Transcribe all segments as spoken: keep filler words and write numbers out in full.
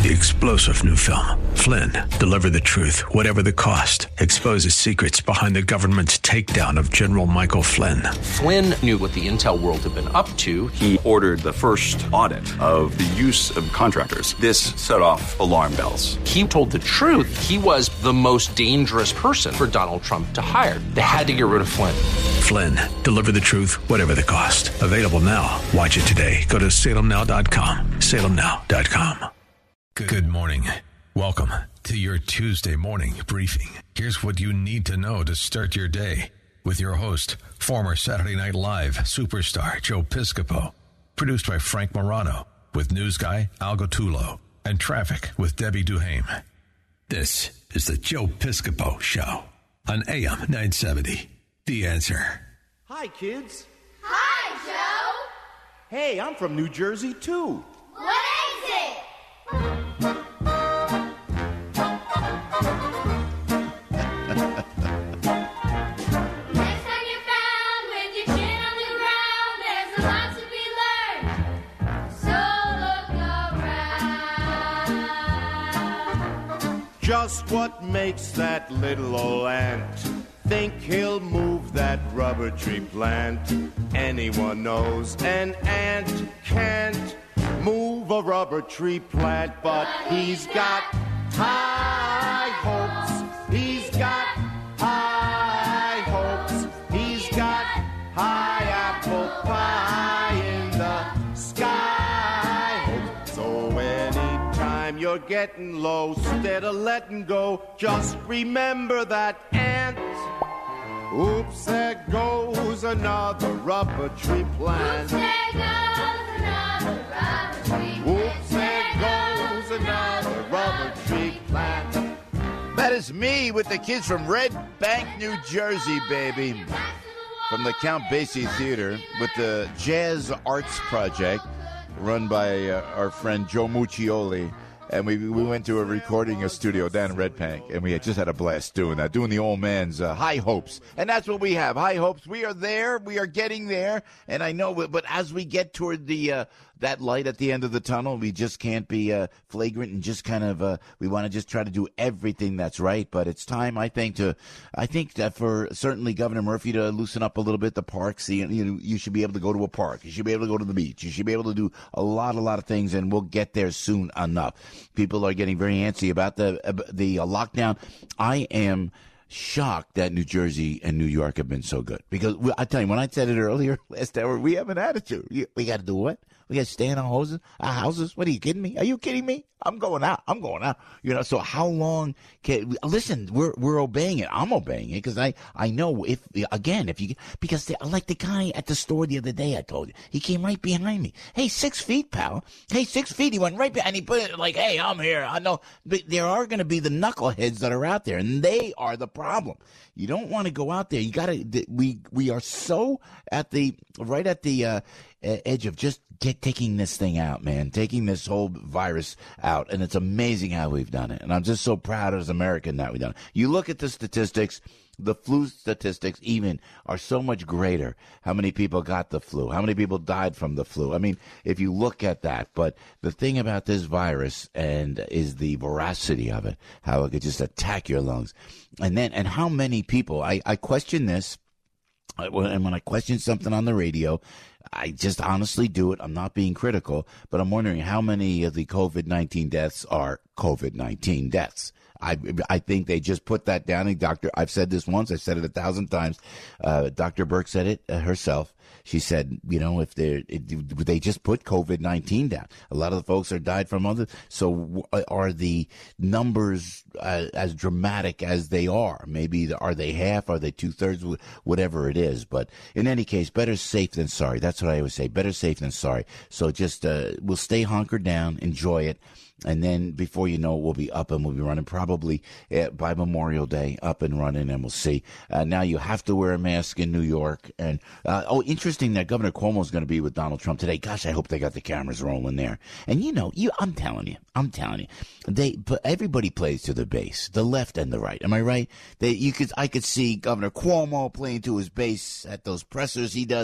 The explosive new film, Flynn, deliver the truth, whatever the cost, exposes secrets behind the government's takedown of General Michael Flynn. Flynn knew what the intel world had been up to. He ordered the first audit of the use of contractors. This set off alarm bells. He told the truth. He was the most dangerous person for Donald Trump to hire. They had to get rid of Flynn. Flynn, deliver the truth, whatever the cost. Available now. Watch it today. Go to salem now dot com. salem now dot com. Good morning. Welcome to your Tuesday morning briefing. Here's what you need to know to start your day with your host, former Saturday Night Live superstar Joe Piscopo. Produced by Frank Morano with news guy Al Gottulo and traffic with Debbie Duhame. This is the Joe Piscopo Show on A M nine seventy. The Answer. Hi, kids. Hi, Joe. Hey, I'm from New Jersey, too. What is it? Next time you're found with your chin on the ground, there's a lot to be learned. So look around. Just what makes that little old ant think he'll move that rubber tree plant? Anyone knows an ant can't move a rubber tree plant, but he's got high hopes. He's got high hopes. He's got high apple pie in the sky. So anytime you're getting low, instead of letting go, just remember that ant. Oops, there goes another rubber tree plant. Oops, there goes another rubber tree plant. Oops, there goes another rubber tree plant. That is me with the kids from Red Bank, New Jersey, baby. From the Count Basie Theater with the Jazz Arts Project run by uh, our friend Joe Muccioli. And we we went to a recording studio down in Red Bank, and we had just had a blast doing that, doing the old man's uh, high hopes. And that's what we have, high hopes. We are there. We are getting there. And I know, but as we get toward the uh, that light at the end of the tunnel, we just can't be uh, flagrant and just kind of, uh, we want to just try to do everything that's right. But it's time, I think, to, I think that for certainly Governor Murphy to loosen up a little bit the parks. You know, you should be able to go to a park. You should be able to go to the beach. You should be able to do a lot, a lot of things, and we'll get there soon enough. People are getting very antsy about the uh, the uh, lockdown. I am shocked that New Jersey and New York have been so good. Because we, I tell you, when I said it earlier last hour, we have an attitude. We, we got to do what? We got to stay in our houses? Our houses? What are you kidding me? Are you kidding me? I'm going out. I'm going out. You know, so how long can, listen, we're, we're obeying it. I'm obeying it because I, I know if, again, if you, because they, like the guy at the store the other day, I told you, he came right behind me. Hey, six feet, pal. Hey, six feet. He went right behind, and he put it like, hey, I'm here. I know. But there are going to be the knuckleheads that are out there, and they are the problem. You don't want to go out there. You got to, we, we are so at the, right at the, uh, edge of just get taking this thing out, man, taking this whole virus out. And it's amazing how we've done it. And I'm just so proud as an American that we've done it. You look at the statistics, the flu statistics even are so much greater. How many people got the flu? How many people died from the flu? I mean, if you look at that, but the thing about this virus and is the voracity of it, how it could just attack your lungs. And then, and how many people, I, I question this. And when I question something on the radio, I just honestly do it. I'm not being critical, but I'm wondering how many of the COVID nineteen deaths are COVID nineteen deaths. I I think they just put that down. And Doctor, I've said this once. I've said it a thousand times. Uh, Doctor Burke said it uh, herself. She said, you know, if they they just put COVID nineteen down, a lot of the folks are died from other. So are the numbers uh, as dramatic as they are? Maybe are they half? Are they two thirds? Whatever it is. But in any case, better safe than sorry. That's what I always say. Better safe than sorry. So just uh, we'll stay hunkered down, enjoy it. And then before you know it, we'll be up and we'll be running probably uh, by Memorial Day, up and running, and we'll see. Uh, now you have to wear a mask in New York. And, uh, oh, interesting that Governor Cuomo is going to be with Donald Trump today. Gosh, I hope they got the cameras rolling there. And, you know, you, I'm telling you, I'm telling you, they, but everybody plays to the base, the left and the right. Am I right? They, you could, I could see Governor Cuomo playing to his base at those pressers he does.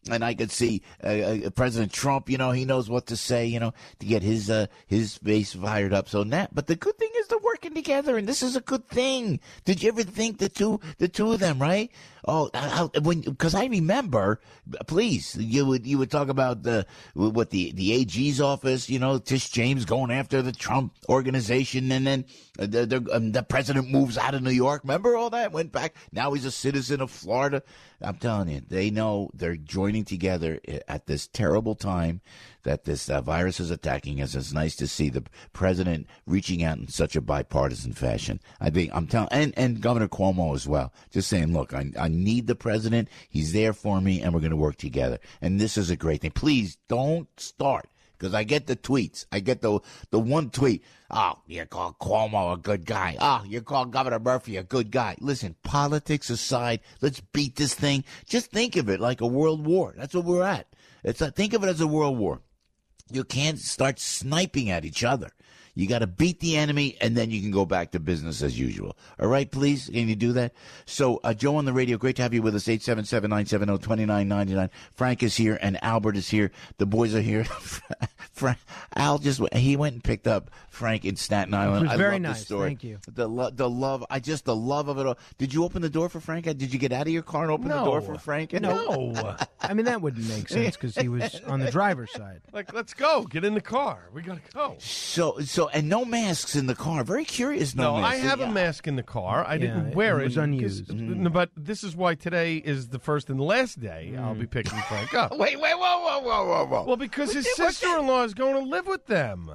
and I could see uh, uh, President Trump. You know, he knows what to say. You know, to get his uh, his base fired up. So that, but the good thing is they're working together, and this is a good thing. Did you ever think the two the two of them, right? Oh, how, when because I remember, please, you would you would talk about the what the the A G's office, you know, Tish James going after the Trump organization, and then the the, um, the president moves out of New York. Remember all that? Went back. Now he's a citizen of Florida. I'm telling you, they know they're joining together at this terrible time that this uh, virus is attacking us. It's nice to see the president reaching out in such a bipartisan fashion. I think I'm telling, and, and Governor Cuomo as well, just saying, look, I, I need the president. He's there for me, and we're going to work together. And this is a great thing. Please don't start. Because I get the tweets. I get the the one tweet. Oh, you call Cuomo a good guy. Oh, you call Governor Murphy a good guy. Listen, politics aside, let's beat this thing. Just think of it like a world war. That's what we're at. It's a, think of it as a world war. You can't start sniping at each other. You got to beat the enemy, and then you can go back to business as usual. All right, please? Can you do that? So, uh, Joe on the radio, great to have you with us, eight seven seven, nine seven zero, two nine nine nine. Frank is here, and Albert is here. The boys are here. Frank, Al just he went and picked up Frank in Staten Island. It was I very love nice. The story. Thank you. The, lo- the love, I just, the love of it all. Did you open the door for Frank? Did you get out of your car and open no. the door for Frank? No. I mean, that wouldn't make sense because he was on the driver's side. Like, let's go. Get in the car. We got to go. So, so, and no masks in the car. Very curious. No, No, masks. I have Yeah. a mask in the car. I Yeah, didn't wear it it. was 'cause- unused. n- But this is why today is the first and last day I'll be picking Frank up. Wait, wait, whoa, whoa, whoa, whoa, whoa. Well, because his What- what- sister-in-law is going to live with them.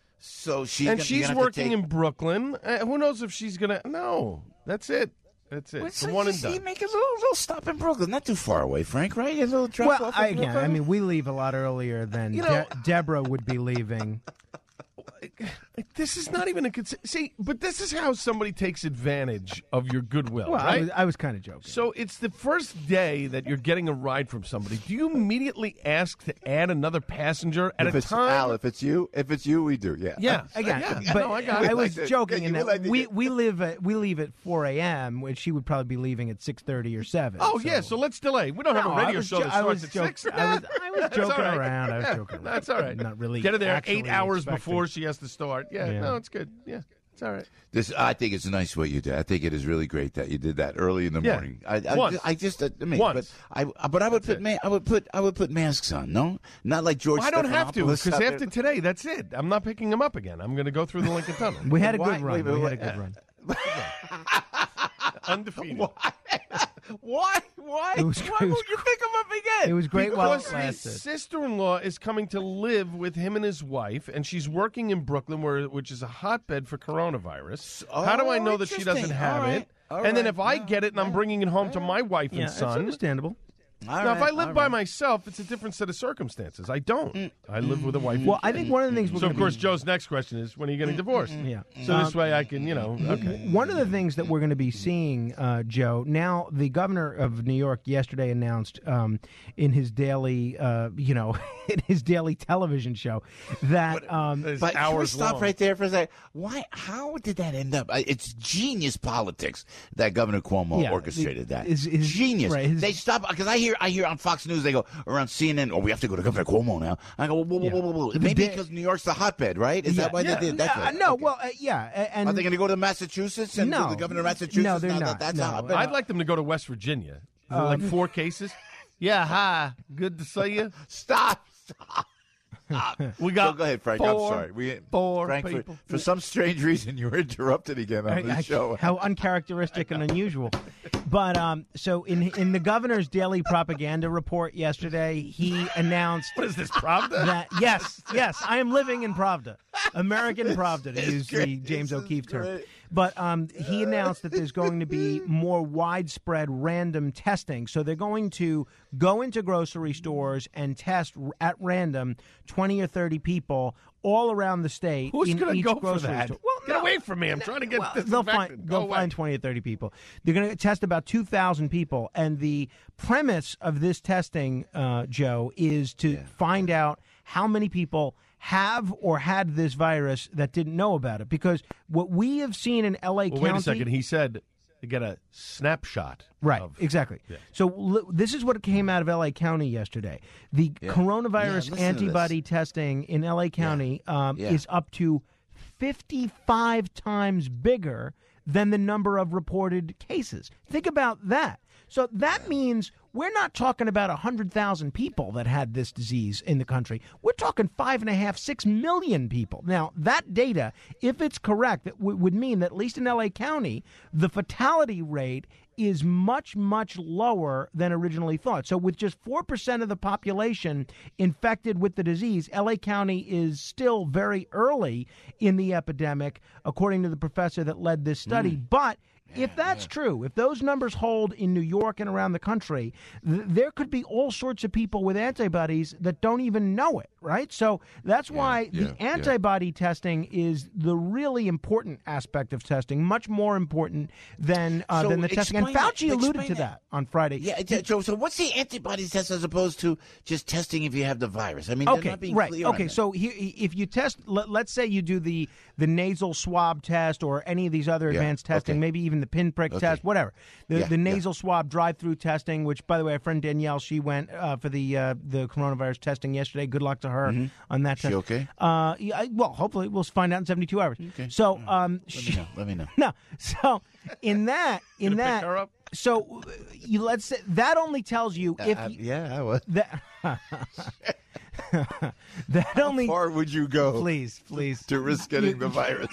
So she's and gonna, she's you're gonna have to working take, in Brooklyn. Uh, who knows if she's going to... No, that's it. That's it. Well, It's a so one you and see, done. make a little, little stop in Brooklyn. Not too far away, Frank, right? A little drop Well, off I, in again, Brooklyn? I mean, we leave a lot earlier than You De- know- Deborah would be leaving. This is not even a... Cons- See, but this is how somebody takes advantage of your goodwill, Well, I right? was, I was kind of joking. So it's the first day that you're getting a ride from somebody. Do you immediately ask to add another passenger at if a it's time? Al, if it's you, if it's you, we do. Yeah. Yeah, Again, yeah. but no, I got I it. was like to- joking yeah, in you that would like to we, get- we live at we leave at four a.m., which she would probably be leaving at six thirty or seven. Oh yeah, so let's delay. We don't have No, a I radio was show jo- that I starts was at joke- six. I was- I was That's joking all right. around. I was Yeah, joking around. That's all right. Not really Get her there eight actually hours expecting. before she has to start. Yeah, Yeah. no, it's good. Yeah, it's all right. This, I think it's nice what you did. I think it is really great that you did that early in the Yeah. morning. I, I, Once. I just, I mean, Once. but I, but I would That's put, ma- I would put, I would put masks on. No, not like George. Well, I don't have to Stephanopoulos because out after there. today, that's it. I'm not picking him up again. I'm going to go through the Lincoln Tunnel. We had a Why- good run. wait, wait, we wait. had a good run. Undefeated. Why? Why? It was- Why it was won't you pick him up again? It was great while Because it his lasted. sister-in-law is coming to live with him and his wife, and she's working in Brooklyn, where which is a hotbed for coronavirus. How do I know that she doesn't interesting. have All right. it? All and then right. if I Yeah. get it and I'm bringing it home to my wife Yeah, and it's son, understandable. All now if right, I live all by right. myself, it's a different set of circumstances. I don't. I live with a wife. Well, and I think one of the things we're so of gonna course be, Joe's next question is when are you getting divorced? Yeah. So this Um, way I can, you know, okay. One of the things that we're going to be seeing, uh, Joe, now the governor of New York yesterday announced um, in his daily, uh, you know, in his daily television show that um, It's But can we hours stop long. right there for a second? Why? How did that end up? I- It's genius politics that Governor Cuomo Yeah, orchestrated that. his- his- genius. right, his- they stop because I hear I hear on Fox News they go around C N N. Oh, we have to go to Governor Cuomo now. I go, whoa, whoa, Yeah. whoa, whoa, whoa. The Maybe day- because New York's the hotbed, right? Is yeah, that why yeah. they did that? Uh, no, well, uh, yeah, a- and Are they going to go to Massachusetts and No. do the governor of Massachusetts? No, they're now not. That that's No. a hotbed? I'd like them to go to West Virginia. Is there like four cases? Yeah, hi. Good to see you. Stop. Stop. We got So go ahead, Frank. four, I'm sorry. We, four Frank, for, people. for some strange reason, you were interrupted again on I- the I- show. how uncharacteristic and unusual. But um, so in in the governor's daily propaganda report yesterday, he announced What is this, Pravda? that yes, yes, I am living in Pravda, American Pravda, to use the great. James This O'Keefe is term. great. But um, he announced that there's going to be more widespread random testing. So they're going to go into grocery stores and test r- at random twenty or thirty people all around the state. Who's in going to each go for grocery that? store. Well, Get no. away from me. I'm trying to get Well, this they'll infected. find Go they'll away. find twenty or thirty people. They're going to test about two thousand people, and the premise of this testing, uh, Joe, is to find out how many people have or had this virus that didn't know about it. Because what we have seen in L A Well, County, wait a second. He said They get a snapshot. Right, of- exactly. Yeah. So l- this is what came out of L A County yesterday. The Yeah. coronavirus Yeah, listen to antibody testing in L A County um, Yeah. is up to fifty-five times bigger than the number of reported cases. Think about that. So that means we're not talking about one hundred thousand people that had this disease in the country. We're talking five and a half, six million people. Now, that data, if it's correct, that w- would mean that at least in L A County, the fatality rate is much, much lower than originally thought. So with just four percent of the population infected with the disease, L A County is still very early in the epidemic, according to the professor that led this study. Mm. But if that's true, if those numbers hold in New York and around the country, th- there could be all sorts of people with antibodies that don't even know it, right? So that's why yeah, the yeah. antibody testing is the really important aspect of testing, much more important than uh, So than the testing. And explain Fauci that- alluded explain to that. that on Friday. Yeah, yeah, Joe. So what's the antibody test as opposed to just testing if you have the virus? I mean, they're Okay, not being right. clear on Okay, that. so he, if you test, let, let's say you do the the nasal swab test or any of these other Yeah, advanced testing, okay. maybe even the pinprick Okay. test, whatever. The Yeah, the yeah. nasal swab drive-through testing, which, by the way, our friend Danielle, she went uh, for the uh, the coronavirus testing yesterday. Good luck to her on that She test. okay? Uh, yeah, I- well, hopefully we'll find out in seventy-two hours. Okay. So, um, Let she, me know. Let me know. no, so in that, in Gonna that, pick her up? so uh, you let's say that only tells you if Uh, you, yeah, I was. that that only How far would you go please, please. to risk getting the virus?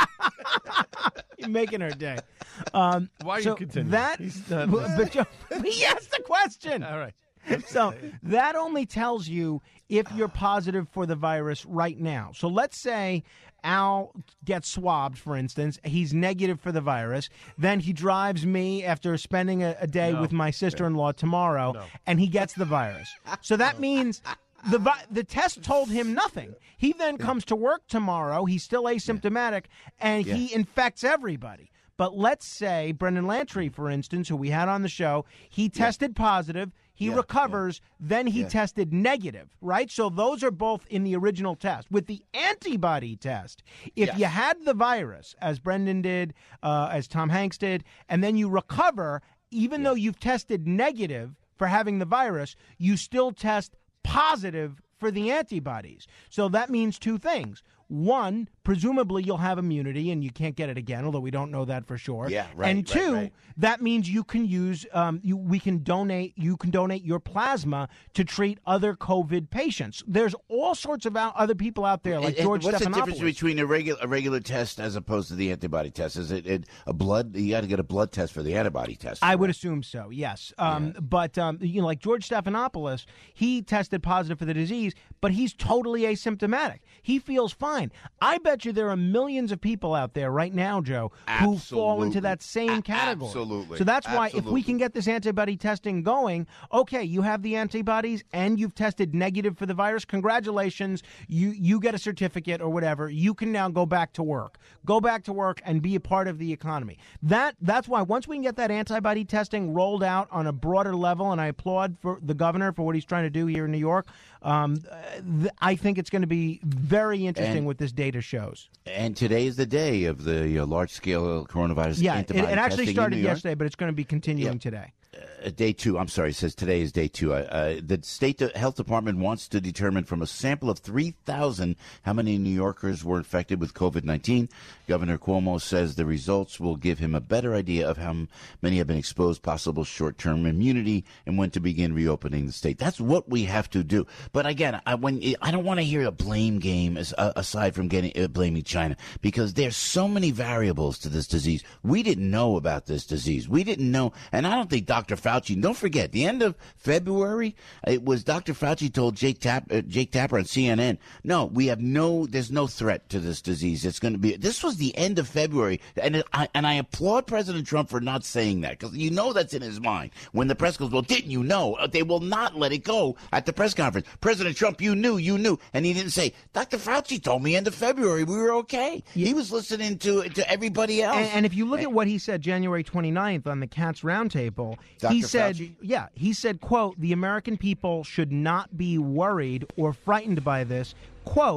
You're making her day. Um, Why are you so continuing? That, He's not but Joe, he asked the question. All right. So that only tells you if you're positive for the virus right now. So let's say Al gets swabbed, for instance. He's negative for the virus. Then he drives me after spending a, a day No. with my sister-in-law tomorrow, No. and he gets the virus. So that means the vi- the test told him nothing. He then comes to work tomorrow. He's still asymptomatic, and he infects everybody. But let's say Brendan Lantry, for instance, who we had on the show, he tested positive. He Yeah, recovers, then he Yeah. tested negative, right? So those are both in the original test. With the antibody test, if Yes. you had the virus, as Brendan did, uh, as Tom Hanks did, and then you recover, even though you've tested negative for having the virus, you still test positive for the antibodies. So that means two things. One, presumably you'll have immunity and you can't get it again, although we don't know that for sure. Yeah, right, And right, two, right. that means you can use, um, you we can donate, you can donate your plasma to treat other COVID patients. There's all sorts of out, other people out there, like And- and George what's the Stephanopoulos. difference between a regular a regular test as opposed to the antibody test? Is it, it a blood? You got to get a blood test for the antibody test. I would assume so, yes. Um, But, um, you know, like George Stephanopoulos, he tested positive for the disease, but he's totally asymptomatic. He feels fine. I bet you there are millions of people out there right now, Joe, who fall into Absolutely. that same A- category. absolutely. So that's why if we Absolutely. can get this antibody testing going, okay, you have the antibodies and you've tested negative for the virus. Congratulations. You, you get a certificate or whatever. You can now go back to work. Go back to work and be a part of the economy. That That's why once we can get that antibody testing rolled out on a broader level, and I applaud for the governor for what he's trying to do here in New York, um, th- I think it's going to be very interesting And- what this data shows. And today is the day of the uh, large scale coronavirus Yeah, it, antibody it actually testing in started New York. yesterday, but it's going to be continuing Yeah. today. Uh, day two. I'm sorry. It says today is day two. Uh, uh, the state de- health department wants to determine from a sample of three thousand how many New Yorkers were infected with COVID nineteen. Governor Cuomo says the results will give him a better idea of how m- many have been exposed, possible short-term immunity, and when to begin reopening the state. That's what we have to do. But again, I, when I don't want to hear a blame game as, uh, aside from getting uh, blaming China, because there's so many variables to this disease. We didn't know about this disease. We didn't know, and I don't think Doctor Fauci. Don't forget, the end of February, it was Doctor Fauci told Jake Tap, uh, Jake Tapper on C N N. No, we have no. There's no threat to this disease. It's going to be. This was the end of February, and it, I and I applaud President Trump for not saying that, because you know that's in his mind. When the press goes, well, didn't you know? Uh, They will not let it go at the press conference. President Trump, you knew, you knew, and he didn't say. Doctor Fauci told me end of February we were okay. He was listening to to everybody else. And, and if you look at what he said January twenty-ninth on the Cats Roundtable, he Doctor said, Fauci? yeah, he said, quote, the American people should not be worried or frightened by this. Quote,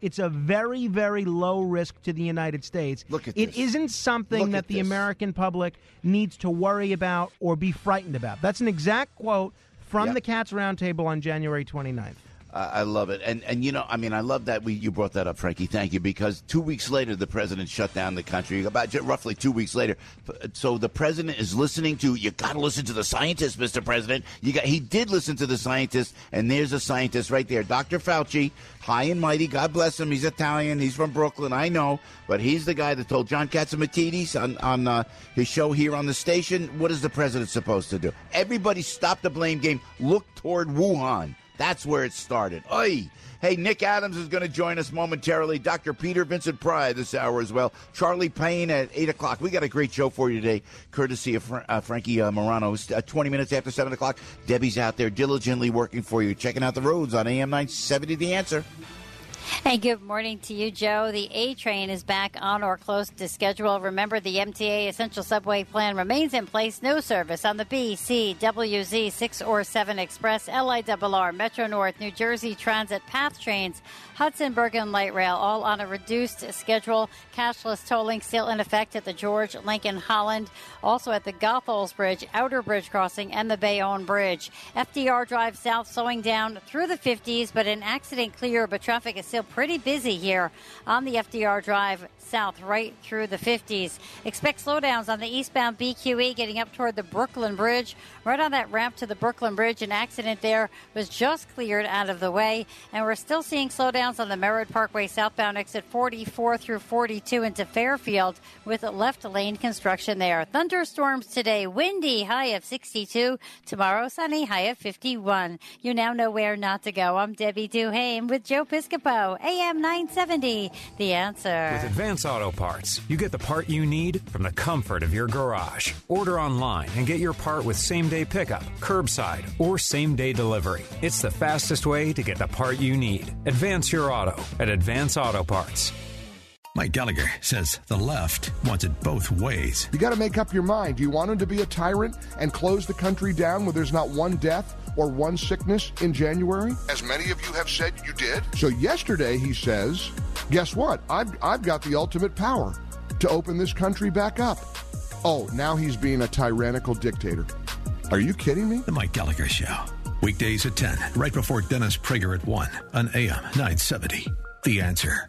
It's a very, very low risk to the United States. Look at it this. isn't something Look that at the this. American public needs to worry about or be frightened about. That's an exact quote from Yep. the Cats Roundtable on January twenty-ninth. Uh, I love it. And, and you know, I mean, I love that we you brought that up, Frankie. Thank you. Because two weeks later, the president shut down the country, about ju- roughly two weeks later. So the president is listening to, you got to listen to the scientists, Mister President. You got, he did listen to the scientists, and there's a scientist right there, Doctor Fauci, high and mighty. God bless him. He's Italian. He's from Brooklyn. I know. But he's the guy that told John Catsimatidis on, on uh, his show here on the station, what is the president supposed to do? Everybody stop the blame game. Look toward Wuhan. That's where it started. Oy. Hey, Nick Adams is going to join us momentarily. Doctor Peter Vincent Pry this hour as well. Charlie Payne at eight o'clock. We got a great show for you today, courtesy of Fra- uh, Frankie uh, Morano. It's, uh, twenty minutes after seven o'clock. Debbie's out there diligently working for you, checking out the roads on A M nine seventy. The Answer. Hey, good morning to you, Joe. The A train is back on or close to schedule. Remember, the M T A Essential Subway Plan remains in place. No service on the B, C, W Z six or seven Express, L I R R, Metro North, New Jersey Transit, PATH trains, Hudson, Bergen Light Rail, all on a reduced schedule. Cashless tolling still in effect at the George Lincoln Holland, also at the Gotholz Bridge, Outer Bridge Crossing, and the Bayonne Bridge. F D R Drive South slowing down through the fifties, but an accident clear, but traffic is still pretty busy here on the F D R Drive South right through the fifties. Expect slowdowns on the eastbound B Q E getting up toward the Brooklyn Bridge. Right on that ramp to the Brooklyn Bridge, an accident there was just cleared out of the way. And we're still seeing slowdowns on the Merritt Parkway southbound exit forty-four through forty-two into Fairfield with left lane construction there. Thunderstorms today, windy, high of sixty-two. Tomorrow, sunny, high of fifty-one. You now know where not to go. I'm Debbie Duhame with Joe Piscopo, A M nine seventy. The Answer. With Advance Auto Parts, you get the part you need from the comfort of your garage. Order online and get your part with same-day pickup, curbside, or same-day delivery. It's the fastest way to get the part you need. Advance your auto at Advance Auto Parts. Mike Gallagher says the left wants it both ways. You got to make up your mind. Do you want him to be a tyrant and close the country down where there's not one death or one sickness in January? As many of you have said you did. So yesterday he says, guess what? I've, I've got the ultimate power to open this country back up. Oh, now he's being a tyrannical dictator. Are you kidding me? The Mike Gallagher Show. Weekdays at ten, right before Dennis Prager at one on A M nine seventy. The Answer.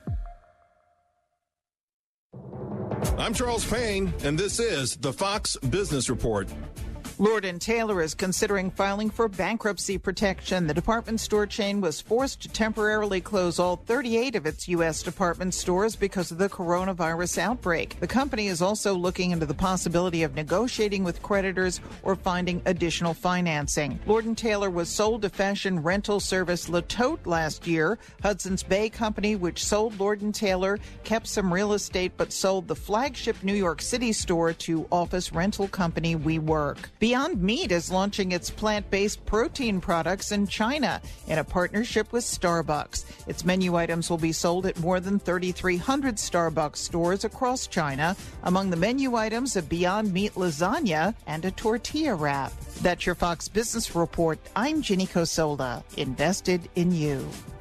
I'm Charles Payne, and this is the Fox Business Report. Lord and Taylor is considering filing for bankruptcy protection. The department store chain was forced to temporarily close all thirty-eight of its U S department stores because of the coronavirus outbreak. The company is also looking into the possibility of negotiating with creditors or finding additional financing. Lord and Taylor was sold to fashion rental service Le Tote last year. Hudson's Bay Company, which sold Lord and Taylor, kept some real estate but sold the flagship New York City store to office rental company WeWork. Beyond Meat is launching its plant-based protein products in China in a partnership with Starbucks. Its menu items will be sold at more than thirty-three hundred Starbucks stores across China. Among the menu items, a Beyond Meat lasagna and a tortilla wrap. That's your Fox Business Report. I'm Ginny Cosola, invested in you.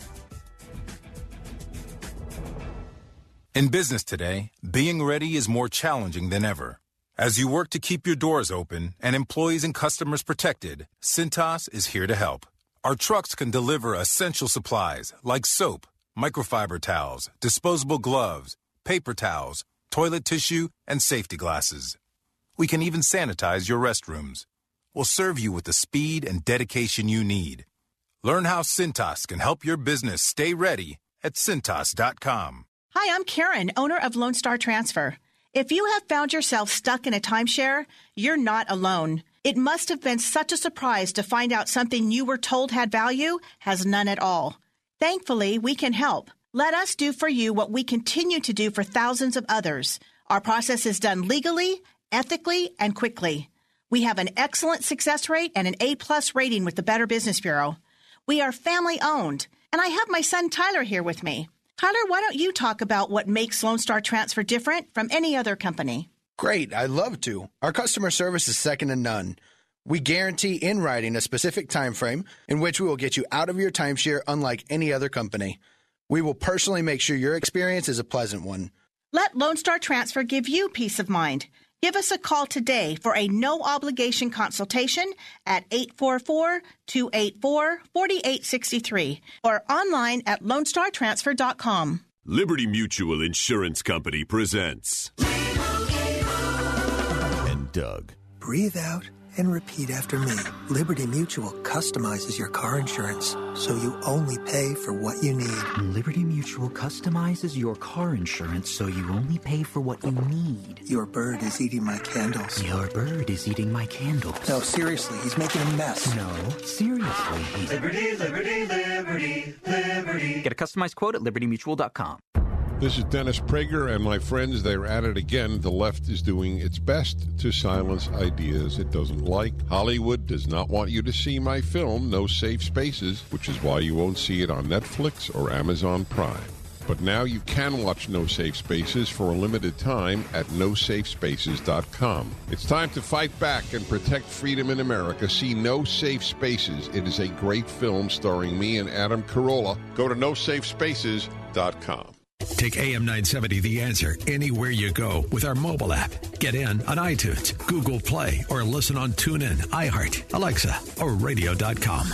In business today, being ready is more challenging than ever. As you work to keep your doors open and employees and customers protected, Cintas is here to help. Our trucks can deliver essential supplies like soap, microfiber towels, disposable gloves, paper towels, toilet tissue, and safety glasses. We can even sanitize your restrooms. We'll serve you with the speed and dedication you need. Learn how Cintas can help your business stay ready at Cintas dot com. Hi, I'm Karen, owner of Lone Star Transfer. If you have found yourself stuck in a timeshare, you're not alone. It must have been such a surprise to find out something you were told had value has none at all. Thankfully, we can help. Let us do for you what we continue to do for thousands of others. Our process is done legally, ethically, and quickly. We have an excellent success rate and an A-plus rating with the Better Business Bureau. We are family-owned, and I have my son Tyler here with me. Tyler, why don't you talk about what makes Lone Star Transfer different from any other company? Great. I'd love to. Our customer service is second to none. We guarantee in writing a specific time frame in which we will get you out of your timeshare unlike any other company. We will personally make sure your experience is a pleasant one. Let Lone Star Transfer give you peace of mind. Give us a call today for a no-obligation consultation at eight four four, two eight four, four eight six three or online at lone star transfer dot com. Liberty Mutual Insurance Company presents. And Doug. Breathe out and repeat after me. Liberty Mutual customizes your car insurance so you only pay for what you need. Liberty Mutual customizes your car insurance so you only pay for what you need. Your bird is eating my candles. Your bird is eating my candles. No, seriously, he's making a mess. No, seriously, he's... Liberty, liberty, liberty, liberty. Get a customized quote at liberty mutual dot com. This is Dennis Prager, and my friends, they're at it again. The left is doing its best to silence ideas it doesn't like. Hollywood does not want you to see my film, No Safe Spaces, which is why you won't see it on Netflix or Amazon Prime. But now you can watch No Safe Spaces for a limited time at no safe spaces dot com. It's time to fight back and protect freedom in America. See No Safe Spaces. It is a great film starring me and Adam Carolla. Go to no safe spaces dot com. Take A M nine seventy The Answer anywhere you go with our mobile app. Get in on iTunes, Google Play, or listen on TuneIn, iHeart, Alexa, or radio dot com.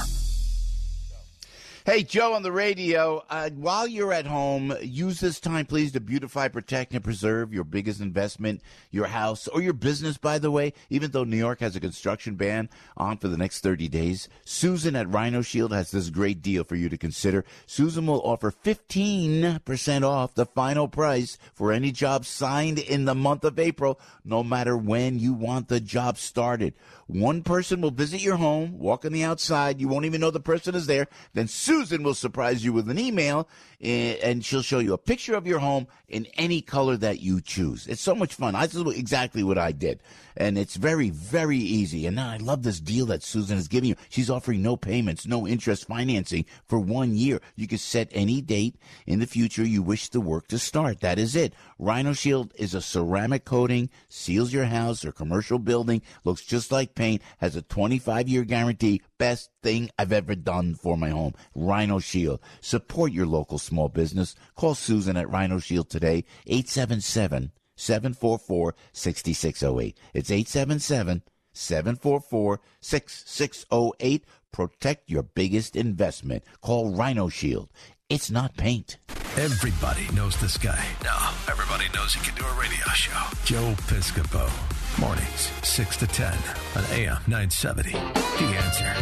Hey, Joe on the radio. Uh, while you're at home, use this time, please, to beautify, protect, and preserve your biggest investment, your house, or your business, by the way. Even though New York has a construction ban on for the next thirty days, Susan at Rhino Shield has this great deal for you to consider. Susan will offer fifteen percent off the final price for any job signed in the month of April, no matter when you want the job started. One person will visit your home, walk on the outside. You won't even know the person is there. Then Susan will surprise you with an email, and she'll show you a picture of your home in any color that you choose. It's so much fun. This is exactly what I did. And it's very, very easy. And now I love this deal that Susan is giving you. She's offering no payments, no interest financing for one year. You can set any date in the future you wish the work to start. That is it. Rhino Shield is a ceramic coating, seals your house or commercial building, looks just like paint, has a twenty-five year guarantee. Best thing I've ever done for my home. Rhino Shield. Support your local small business. Call Susan at Rhino Shield today, eight seven seven, seven four four, six six zero eight. It's eight seven seven, seven four four, six six zero eight. Protect your biggest investment. Call Rhino Shield. It's not paint. Everybody knows this guy. Now, everybody knows he can do a radio show. Joe Piscopo. Mornings, six to ten on A M nine seventy. The Answer.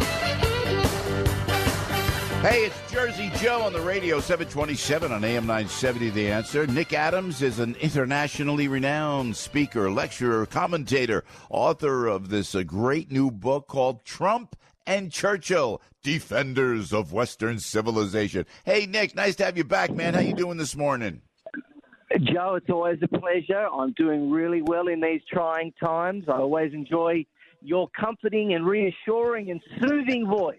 Hey, it's Jersey Joe on the radio, seven twenty-seven on A M nine seventy, The Answer. Nick Adams is an internationally renowned speaker, lecturer, commentator, author of this uh, great new book called Trump and Churchill, Defenders of Western Civilization. Hey, Nick, nice to have you back, man. How you doing this morning? Joe, it's always a pleasure. I'm doing really well in these trying times. I always enjoy your comforting and reassuring and soothing voice.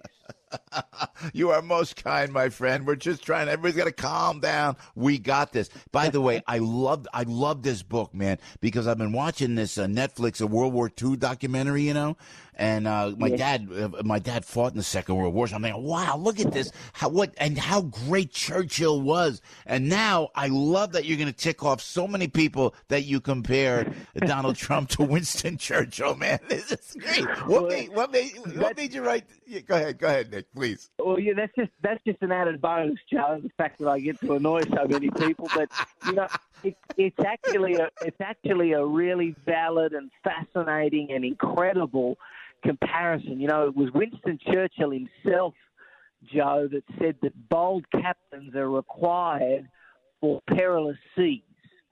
You are most kind, my friend. We're just trying. Everybody's got to calm down. We got this. By the way, I loved I love this book, man, because I've been watching this uh, Netflix, a World War Two documentary, you know, and uh, my Yeah. dad uh, my dad fought in the Second World War. So I'm thinking, wow, look at this, how what and how great Churchill was. And now I love that you're going to tick off so many people that you compare Donald Trump to Winston Churchill, man. This is great. What made what made what made you write? Yeah, go ahead, go ahead, Nick, please. Well, yeah, that's just that's just an added bonus, Joe. The fact that I get to annoy so many people, but you know, it, it's actually a it's actually a really valid and fascinating and incredible comparison. You know, it was Winston Churchill himself, Joe, that said that bold captains are required for perilous seas,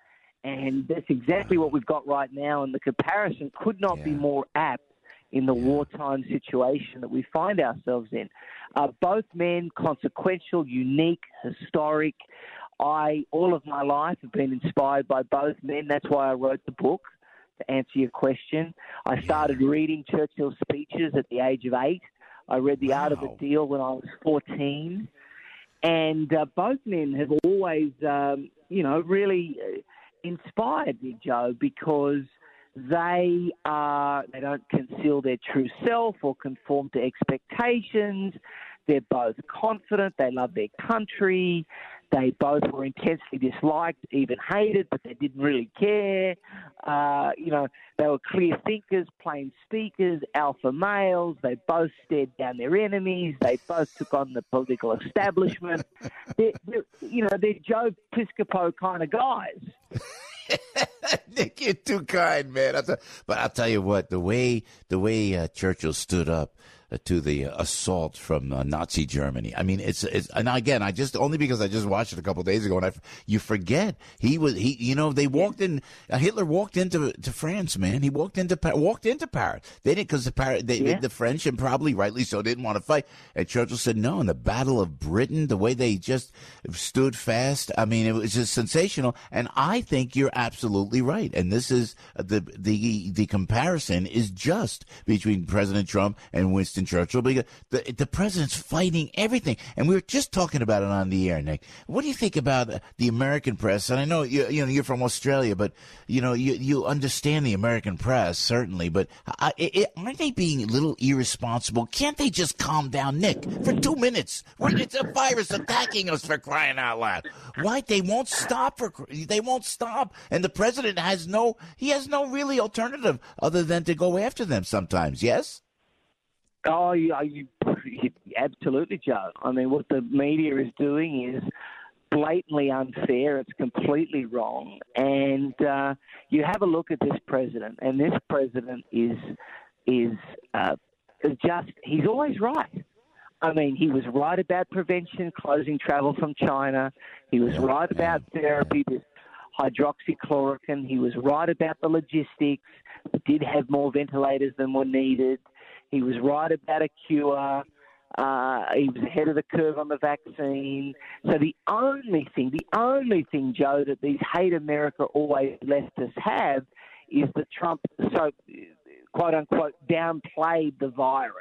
and that's exactly what we've got right now. And the comparison could not be more apt in the wartime situation that we find ourselves in. Uh, both men, consequential, unique, historic. I, all of my life, have been inspired by both men. That's why I wrote the book, to answer your question. I started reading Churchill's speeches at the age of eight. I read The Art of the Deal when I was fourteen. And uh, both men have always, um, you know, really inspired me, Joe, because they are, they don't conceal their true self or conform to expectations. They're both confident. They love their country. They both were intensely disliked, even hated, but they didn't really care. Uh, you know, they were clear thinkers, plain speakers, alpha males. They both stared down their enemies. They both took on the political establishment. they're, they're, you know, they're Joe Piscopo kind of guys. Nick, you're too kind, man. I'll t- but I'll tell you what, the way the way uh, Churchill stood up uh, to the uh, assault from uh, Nazi Germany. I mean, it's it's and again, I just only because I just watched it a couple of days ago, and I you forget he was he you know they walked in. Uh, Hitler walked into to France, man. He walked into walked into Paris. They didn't because the Paris, they, yeah. the French and probably rightly so didn't want to fight. And Churchill said no. In the Battle of Britain, the way they just stood fast. I mean, it was just sensational. And I think you're absolutely right. And this is the the the comparison is just between President Trump and Winston Churchill because the the president's fighting everything. And we were just talking about it on the air, Nick. What do you think about the American press? And I know you you know you're from Australia, but you know you you understand the American press certainly. But I, it, aren't they being a little irresponsible? Can't they just calm down, Nick, for two minutes? It's a virus attacking us, for crying out loud. Why they won't stop? For they won't stop, and the president has no he has no really alternative other than to go after them sometimes. Yes. Oh, you, you, absolutely, Joe. I mean, what the media is doing is blatantly unfair. It's completely wrong. And uh, you have a look at this president, and this president is is uh, just he's always right. I mean, he was right about prevention, closing travel from China. He was right about therapy, this hydroxychloroquine. He was right about the logistics. We did have more ventilators than were needed. He was right about a cure. Uh, he was ahead of the curve on the vaccine. So the only thing, the only thing, Joe, that these hate America always leftists have is that Trump, so quote unquote, downplayed the virus.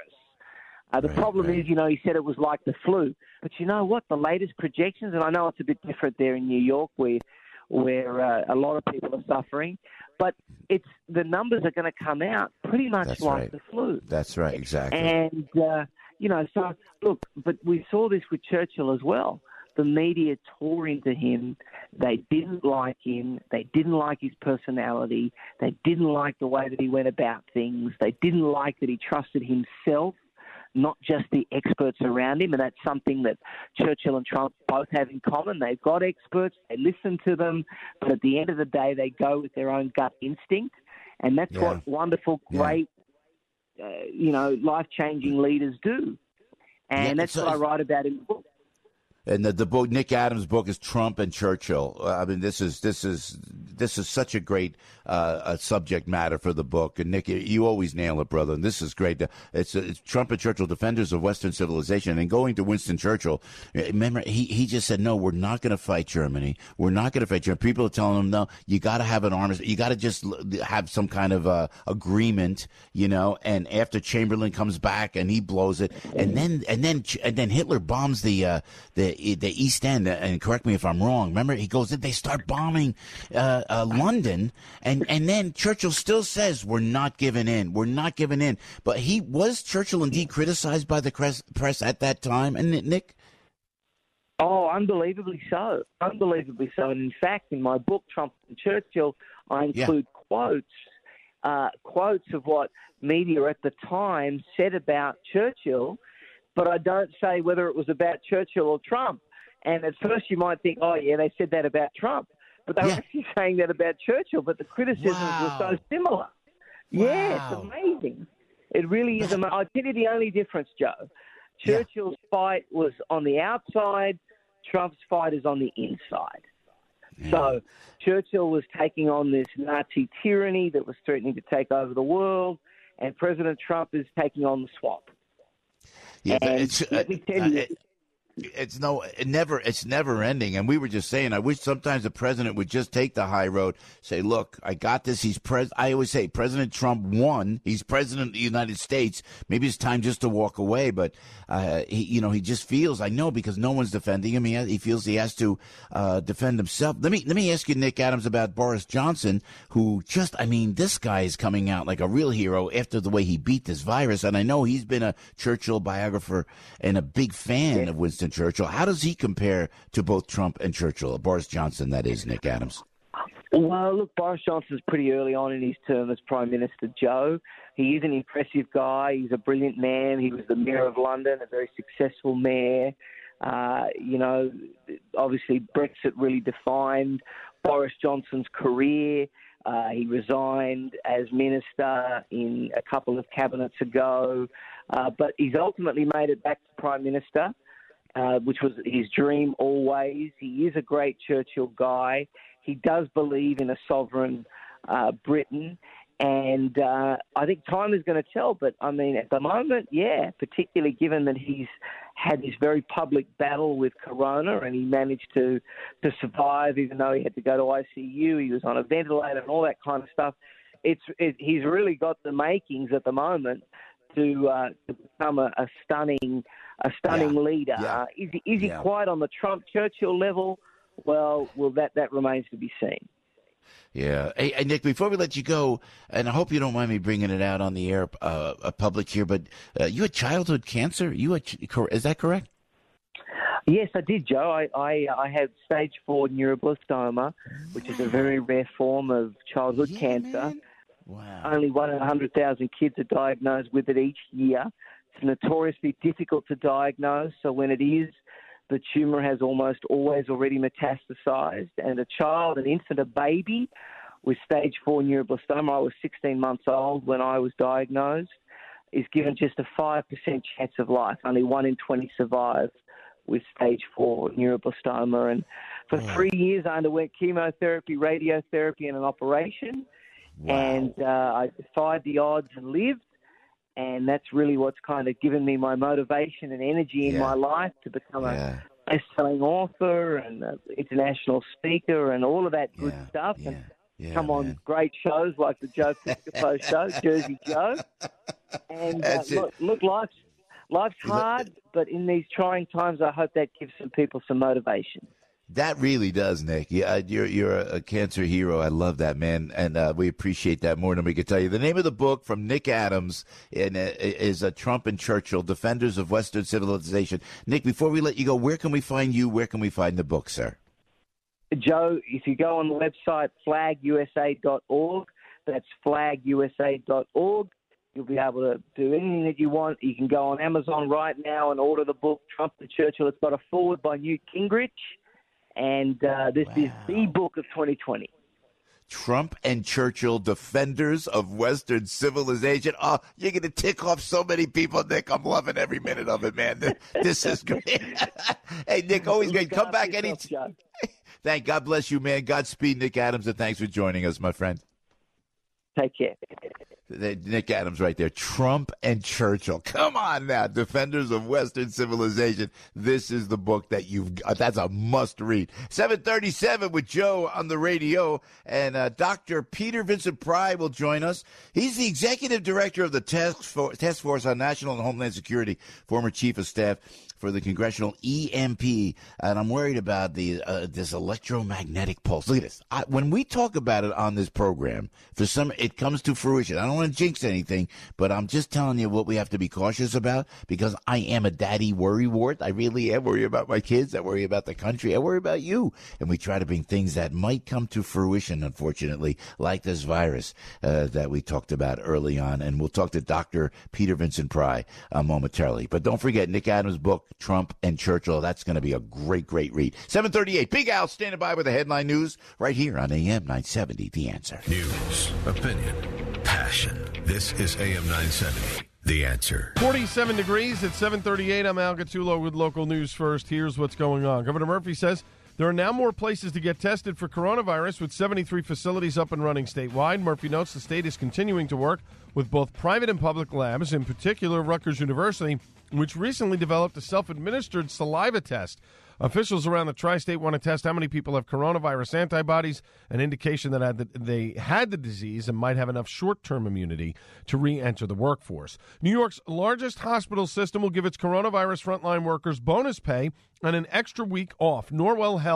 Uh, the right, problem right. is, you know, he said it was like the flu. But you know what? The latest projections, and I know it's a bit different there in New York where where uh, a lot of people are suffering, but it's the numbers are going to come out pretty much That's like right. the flu. That's right, exactly. And, uh, you know, so, look, but we saw this with Churchill as well. The media tore into him. They didn't like him. They didn't like his personality. They didn't like the way that he went about things. They didn't like that he trusted himself, not just the experts around him, and that's something that Churchill and Trump both have in common. They've got experts, they listen to them, but at the end of the day, they go with their own gut instinct, and that's yeah. what wonderful, great, yeah. uh, you know, life-changing leaders do. And yeah, that's what I write about in the book. And the, the book, Nick Adams' book, is Trump and Churchill. Uh, I mean, this is this is this is such a great uh, a subject matter for the book. And Nick, you, you always nail it, brother. And this is great. It's, it's Trump and Churchill, defenders of Western civilization. And going to Winston Churchill, remember, he he just said, "No, we're not going to fight Germany. We're not going to fight Germany." People are telling him, "No, you got to have an arms. You got to just have some kind of uh, agreement, you know." And after Chamberlain comes back and he blows it, and then and then and then Hitler bombs the uh, the the East End, and correct me if I'm wrong. Remember, he goes in, they start bombing uh, uh, London, and, and then Churchill still says, we're not giving in, we're not giving in. But he was, Churchill indeed criticized by the press, press at that time, and Nick? Oh, unbelievably so. Unbelievably so. And in fact, in my book, Trump and Churchill, I include yeah. quotes, uh, quotes of what media at the time said about Churchill, but I don't say whether it was about Churchill or Trump. And at first you might think, oh, yeah, they said that about Trump. But they were yeah. actually saying that about Churchill, but the criticisms wow. were so similar. Wow. Yeah, it's amazing. It really is amazing. I'll tell you the only difference, Joe. Churchill's yeah. fight was on the outside. Trump's fight is on the inside. Yeah. So Churchill was taking on this Nazi tyranny that was threatening to take over the world, and President Trump is taking on the swamp. Yeah, and it's, let me tell you, uh, it, it's no, it never, it's never ending. And we were just saying, I wish sometimes the president would just take the high road, say, look, I got this. He's pres. I always say President Trump won. He's president of the United States. Maybe it's time just to walk away. But, uh, he, you know, he just feels, I know, because no one's defending him. He, has, he feels he has to, uh, defend himself. Let me, let me ask you, Nick Adams, about Boris Johnson, who just, I mean, this guy is coming out like a real hero after the way he beat this virus. And I know he's been a Churchill biographer and a big fan yeah. of Winston Winston Churchill. How does he compare to both Trump and Churchill? Boris Johnson, that is, Nick Adams. Well, look, Boris Johnson's pretty early on in his term as Prime Minister, Joe. He is an impressive guy. He's a brilliant man. He was the Mayor of London, a very successful mayor. Uh, you know, obviously Brexit really defined Boris Johnson's career. Uh, he resigned as minister in a couple of cabinets ago, uh, but he's ultimately made it back to Prime Minister, uh, which was his dream always. He is a great Churchill guy. He does believe in a sovereign uh, Britain, and uh, I think time is going to tell. But, I mean, at the moment, yeah, particularly given that he's had this very public battle with corona and he managed to, to survive even though he had to go to I C U, he was on a ventilator and all that kind of stuff. It's it, He's really got the makings at the moment to, uh, to become a, a stunning a stunning Yeah. leader. Yeah. Uh, is he, is he Yeah. quite on the Trump-Churchill level? Well, well, that, that remains to be seen. Yeah. Hey, hey, Nick, before we let you go, and I hope you don't mind me bringing it out on the air, uh, uh, public here, but uh, you had childhood cancer. You had, is that correct? Yes, I did, Joe. I, I, I had stage four neuroblastoma, which is a very rare form of childhood Yeah, cancer. man. Wow. Only one in one hundred thousand kids are diagnosed with it each year. It's notoriously difficult to diagnose, so when it is, the tumour has almost always already metastasized, and a child, an infant, a baby with stage four neuroblastoma, I was sixteen months old when I was diagnosed, is given just a five percent chance of life. Only one in twenty survive with stage four neuroblastoma. And for three years, I underwent chemotherapy, radiotherapy, and an operation. Wow. And uh, I defied the odds and lived. And that's really what's kind of given me my motivation and energy in Yeah. my life to become Yeah. a best-selling author and an international speaker and all of that good Yeah. stuff. Yeah. And Yeah, come on man. great shows like the Joe Piscopo Show, Jersey Joe. And uh, That's it. look, look, life's, life's hard, but in these trying times, I hope that gives some people some motivation. That really does, Nick. Yeah, you're you're a cancer hero. I love that, man, and uh, we appreciate that more than we could tell you. The name of the book from Nick Adams and, uh, is uh, Trump and Churchill, Defenders of Western Civilization. Nick, before we let you go, where can we find you? Where can we find the book, sir? Joe, if you go on the website flag U S A dot org, that's flag U S A dot org. You'll be able to do anything that you want. You can go on Amazon right now and order the book, Trump and Churchill. It's got a foreword by Newt Gingrich. And uh, this Wow. is the book of twenty twenty. Trump and Churchill, Defenders of Western Civilization. Oh, you're going to tick off so many people, Nick. I'm loving every minute of it, man. This, this is great. Hey, Nick, always great. Come back any time. Thank God bless you, man. Godspeed, Nick Adams, and thanks for joining us, my friend. Take care. Nick Adams right there. Trump and Churchill. Come on now. Defenders of Western Civilization. This is the book that you've got. That's a must read. seven thirty-seven with Joe on the radio. And uh, Doctor Peter Vincent Pry will join us. He's the executive director of the Task Force, Task Force on National and Homeland Security, former chief of staff for the Congressional E M P, and I'm worried about the uh, this electromagnetic pulse. Look at this. I, when we talk about it on this program, for some, it comes to fruition. I don't want to jinx anything, but I'm just telling you what we have to be cautious about, because I am a daddy worrywart. I really am worried about my kids. I worry about the country. I worry about you. And we try to bring things that might come to fruition, unfortunately, like this virus uh, that we talked about early on. And we'll talk to Doctor Peter Vincent Pry uh, momentarily. But don't forget, Nick Adams' book, Trump and Churchill. That's going to be a great, great read. seven thirty-eight. Big Al standing by with the headline news right here on A M nine seventy. The Answer. News, opinion, passion. This is A M nine seventy. The Answer. forty-seven degrees at seven thirty-eight. I'm Al Gattulo with local news first. Here's what's going on. Governor Murphy says there are now more places to get tested for coronavirus, with seventy-three facilities up and running statewide. Murphy notes the state is continuing to work with both private and public labs, in particular Rutgers University, which recently developed a self-administered saliva test. Officials around the tri-state want to test how many people have coronavirus antibodies, an indication that they had the disease and might have enough short-term immunity to re-enter the workforce. New York's largest hospital system will give its coronavirus frontline workers bonus pay and an extra week off. Norwell Health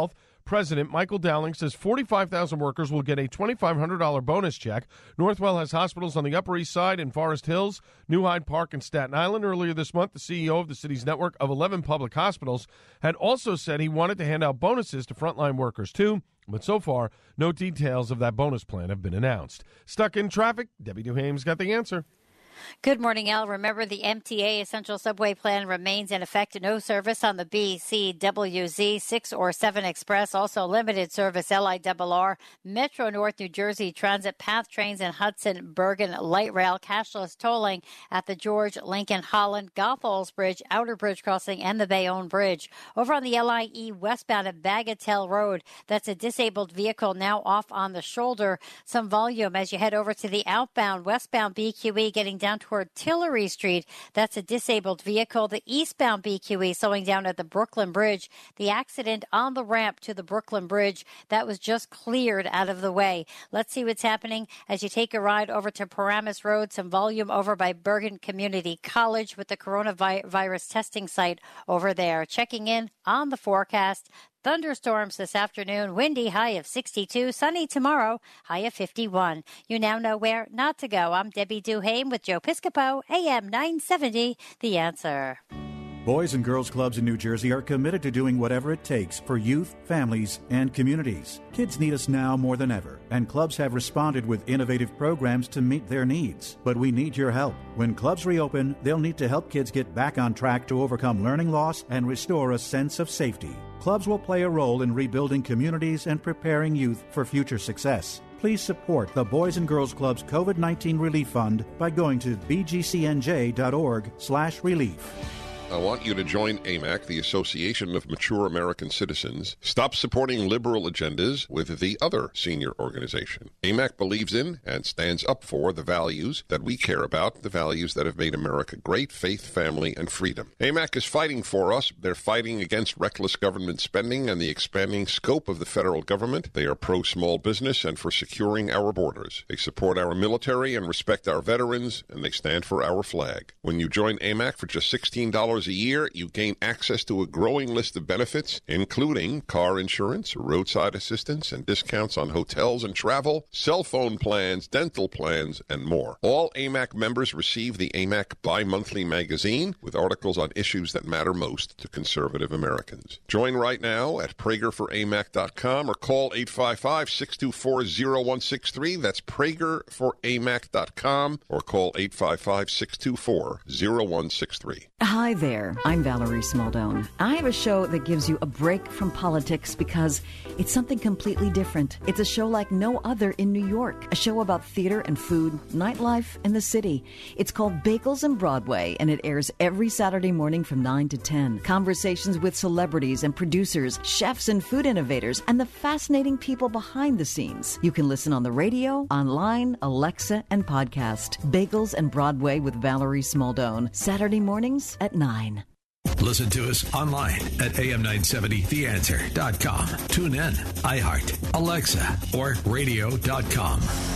president, Michael Dowling, says forty-five thousand workers will get a twenty-five hundred dollars bonus check. Northwell has hospitals on the Upper East Side in Forest Hills, New Hyde Park, and Staten Island. Earlier this month, the C E O of the city's network of eleven public hospitals had also said he wanted to hand out bonuses to frontline workers, too. But so far, no details of that bonus plan have been announced. Stuck in traffic? Debbie Duhame's got the answer. Good morning, Al. Remember, the M T A Essential Subway Plan remains in effect. No service on the B, C, W, Z, six or seven Express. Also limited service L I R R, Metro North New Jersey Transit, PATH trains, and Hudson Bergen Light Rail. Cashless tolling at the George Lincoln Holland, Goethals Bridge, Outer Bridge Crossing, and the Bayonne Bridge. Over on the L I E westbound at Bagatelle Road, that's a disabled vehicle now off on the shoulder. Some volume as you head over to the outbound westbound B Q E getting down toward Tillery Street. That's a disabled vehicle. The eastbound B Q E slowing down at the Brooklyn Bridge. The accident on the ramp to the Brooklyn Bridge, that was just cleared out of the way. Let's see what's happening as you take a ride over to Paramus Road. Some volume over by Bergen Community College with the coronavirus testing site over there. Checking in on the forecast. Thunderstorms this afternoon, windy, high of sixty-two, sunny tomorrow, high of fifty-one. You now know where not to go. I'm Debbie Duhame with Joe Piscopo, A M nine seventy, The Answer. Boys and Girls Clubs in New Jersey are committed to doing whatever it takes for youth, families, and communities. Kids need us now more than ever, and clubs have responded with innovative programs to meet their needs. But we need your help. When clubs reopen, they'll need to help kids get back on track to overcome learning loss and restore a sense of safety. Clubs will play a role in rebuilding communities and preparing youth for future success. Please support the Boys and Girls Club's COVID nineteen Relief Fund by going to b g c n j dot org slash relief. I want you to join A M A C, the Association of Mature American Citizens. Stop supporting liberal agendas with the other senior organization. A M A C believes in and stands up for the values that we care about, the values that have made America great: faith, family, and freedom. A M A C is fighting for us. They're fighting against reckless government spending and the expanding scope of the federal government. They are pro-small business and for securing our borders. They support our military and respect our veterans, and they stand for our flag. When you join A M A C for just sixteen dollars a year, you gain access to a growing list of benefits, including car insurance, roadside assistance, and discounts on hotels and travel, cell phone plans, dental plans, and more. All A M A C members receive the A M A C bi-monthly magazine with articles on issues that matter most to conservative Americans. Join right now at prager for a mac dot com or call eight five five, six two four, zero one six three. That's prager for a mac dot com or call eight five five, six two four, zero one six three. Hi there, I'm Valerie Smaldone. I have a show that gives you a break from politics because it's something completely different. It's a show like no other in New York, a show about theater and food, nightlife, and the city. It's called Bagels and Broadway, and it airs every Saturday morning from nine to ten. Conversations with celebrities and producers, chefs and food innovators, and the fascinating people behind the scenes. You can listen on the radio, online, Alexa, and podcast. Bagels and Broadway with Valerie Smaldone, Saturday mornings at nine. Listen to us online at A M nine seventy the answer dot com. Tune in, iHeart, Alexa, or radio dot com.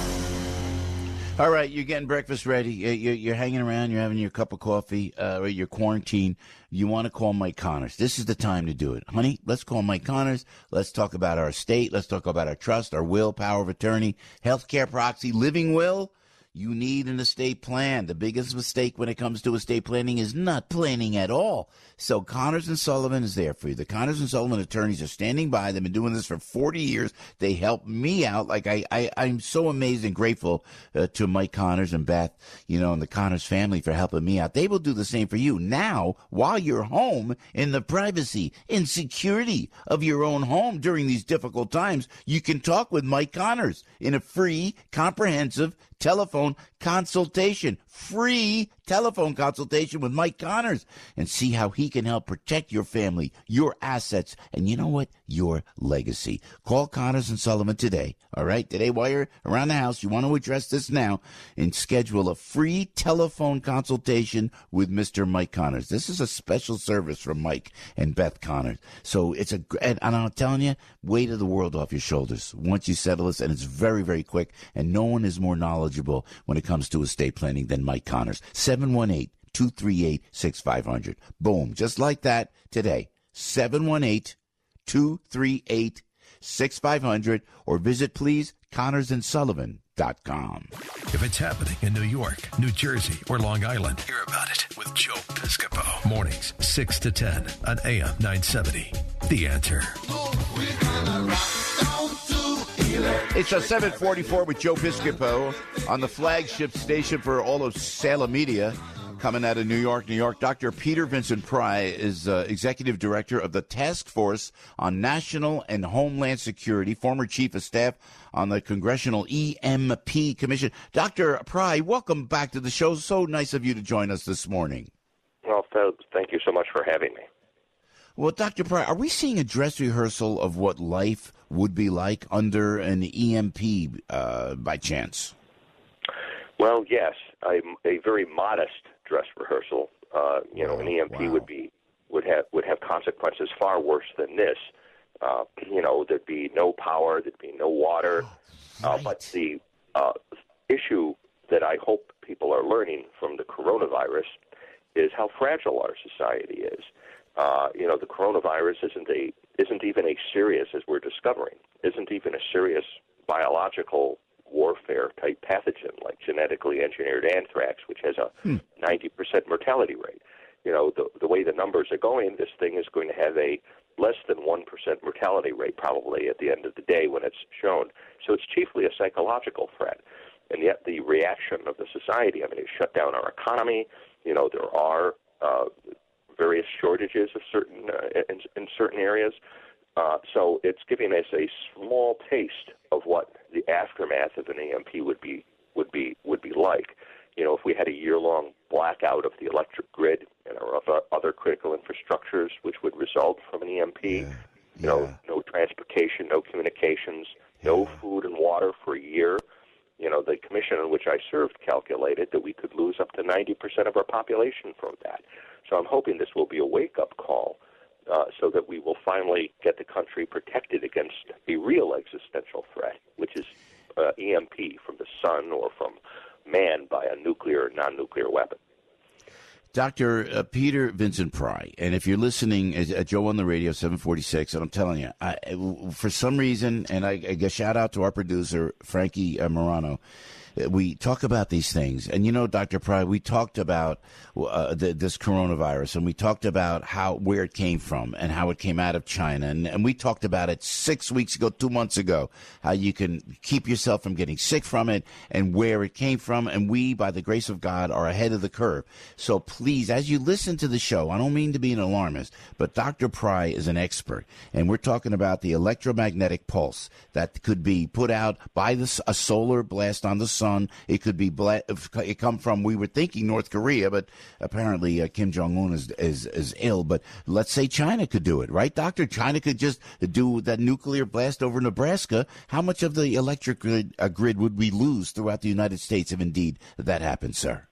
All right, you're getting breakfast ready. You're, you're hanging around. You're having your cup of coffee uh, or your quarantine. You want to call Mike Connors. This is the time to do it. Honey, let's call Mike Connors. Let's talk about our estate. Let's talk about our trust, our will, power of attorney, healthcare proxy, living will. You need an estate plan. The biggest mistake when it comes to estate planning is not planning at all. So Connors and Sullivan is there for you. The Connors and Sullivan attorneys are standing by. They've been doing this for forty years. They help me out. Like I, I, I'm so amazed and grateful uh, to Mike Connors and Beth, you know, and the Connors family for helping me out. They will do the same for you. Now, while you're home in the privacy and security of your own home during these difficult times, you can talk with Mike Connors in a free, comprehensive telephone consultation. Free telephone consultation with Mike Connors and see how he can help protect your family, your assets, and you know what? Your legacy. Call Connors and Sullivan today. All right? Today, while you're around the house, you want to address this now and schedule a free telephone consultation with Mister Mike Connors. This is a special service from Mike and Beth Connors. So it's a, and I'm telling you, weight of the world off your shoulders once you settle this, and it's very, very quick, and no one is more knowledgeable when it comes to estate planning than Mike Connors. seven one eight, two three eight, six five zero zero. Boom. Just like that today. seven one eight, two three eight, sixty-five hundred or visit, please, connors and sullivan dot com. If it's happening in New York, New Jersey, or Long Island, hear about it with Joe Piscopo. Mornings, six to ten on A M nine seventy. The Answer. It's a seven forty-four with Joe Piscopo on the flagship station for all of Salem Media. Coming out of New York, New York, Doctor Peter Vincent Pry is uh, Executive Director of the Task Force on National and Homeland Security, former Chief of Staff on the Congressional E M P Commission. Doctor Pry, welcome back to the show. So nice of you to join us this morning. Well, th- thank you so much for having me. Well, Doctor Pry, are we seeing a dress rehearsal of what life would be like under an E M P uh, by chance? Well, yes, a, a very modest dress rehearsal. Uh, you know, an E M P wow. would be would have would have consequences far worse than this. Uh, you know, there'd be no power, there'd be no water. Right. Uh, but the uh, issue that I hope people are learning from the coronavirus is how fragile our society is. Uh, you know, the coronavirus isn't a isn't even a serious, as we're discovering, isn't even a serious biological warfare type pathogen like genetically engineered anthrax, which has a hmm. ninety percent mortality rate. You know, the the way the numbers are going, this thing is going to have a less than one percent mortality rate probably at the end of the day when it's shown. So it's chiefly a psychological threat. And yet the reaction of the society, I mean, it shut down our economy. You know, there are uh, various shortages of certain uh, in, in certain areas. Uh, so it's giving us a small taste of what the aftermath of an E M P would be would be would be like. You know, if we had a year-long blackout of the electric grid and our other, other critical infrastructures, which would result from an E M P. Yeah. You yeah. know, no transportation, no communications, yeah. no food and water for a year. You know, the commission in which I served calculated that we could lose up to ninety percent of our population from that. So I'm hoping this will be a wake-up call. Uh, so that we will finally get the country protected against a real existential threat, which is uh, E M P from the sun or from man by a nuclear or non-nuclear weapon. Doctor Uh, Peter Vincent Pry, and if you're listening, uh, Joe on the radio, seven forty-six, and I'm telling you, I, for some reason, and I, I guess shout out to our producer, Frankie uh, Morano, we talk about these things. And, you know, Doctor Pry, we talked about uh, the, this coronavirus, and we talked about how where it came from and how it came out of China. And, and we talked about it six weeks ago, two months ago, how you can keep yourself from getting sick from it and where it came from. And we, by the grace of God, are ahead of the curve. So please, as you listen to the show, I don't mean to be an alarmist, but Doctor Pry is an expert. And we're talking about the electromagnetic pulse that could be put out by the, a solar blast on the sun. It could be bla- it come from, we were thinking North Korea, but apparently uh, Kim Jong-un is, is is ill. But let's say China could do it, right, Doctor? China could just do that nuclear blast over Nebraska. How much of the electric grid, uh, grid would we lose throughout the United States if indeed that happened, sir?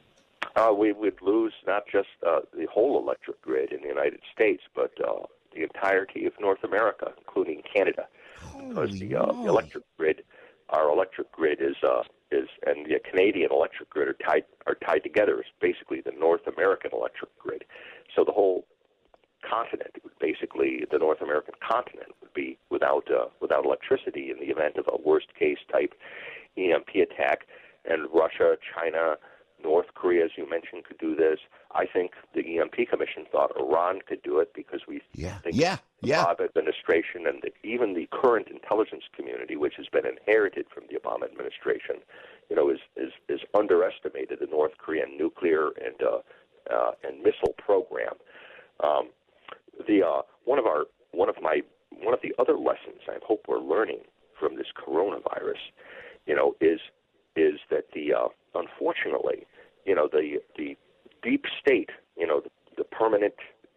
Uh, we would lose not just uh, the whole electric grid in the United States, but uh, the entirety of North America, including Canada, because the, uh, the electric grid, our electric grid is. Uh, is and the Canadian electric grid are tied are tied together. It's basically the North American electric grid. So the whole continent, basically the North American continent, would be without uh, without electricity in the event of a worst case type E M P attack. And Russia, China, North Korea, as you mentioned, could do this. I think the E M P Commission thought Iran could do it because we yeah. think yeah. the yeah. Obama administration and the, even the current intelligence community, which has been inherited from the Obama administration, you know, is is, is underestimated the North Korean nuclear and uh, uh, and missile program. Um, the uh, one of our one of my one of the other lessons I hope we're learning from this coronavirus, you know, is is that the uh, unfortunately, you know, the the deep state, you know, the, the permanent